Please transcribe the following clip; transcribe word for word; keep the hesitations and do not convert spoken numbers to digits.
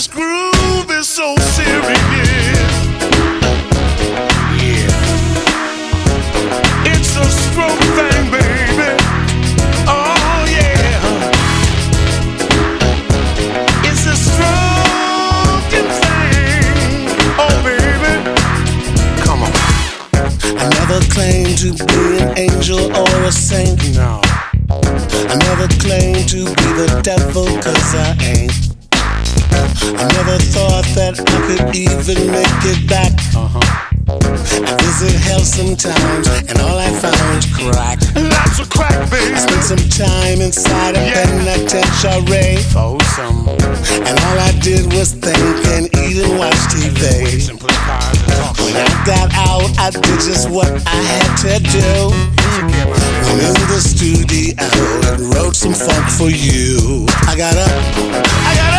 This groove is so serious. Yeah. It's a stroke thing, baby. Oh, yeah. It's a stroking thing. Oh, baby. Come on. I never claimed to be an angel or a saint. No. I never claimed to be the devil, cause I ain't. I never thought that I could even make it back. Uh-huh. I visit hell sometimes, and all I found crack. Lots of crack, baby. I spent some time inside a yeah. penitentiary. Oh, some. And all I did was think and eat and watch T V. And play cards and talk. When I got out, I did just what I had to do. Went in the studio and wrote some funk for you. I got up, I got up.